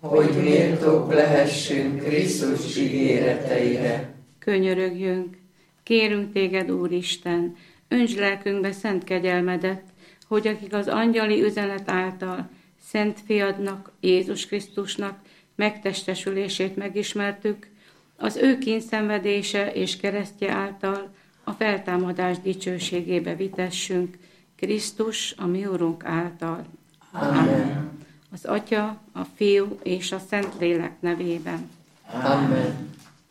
hogy méltók lehessünk Krisztus ígéreteire. Könyörögjünk, kérünk téged, Úristen, öntsd lelkünkbe szent kegyelmedet, hogy akik az angyali üzenet által szent fiadnak, Jézus Krisztusnak megtestesülését megismertük, az ő kínszenvedése és keresztje által a feltámadás dicsőségébe vitessünk, Krisztus, a mi Urunk által. Az Atya, a Fiú és a Szentlélek nevében. Amen.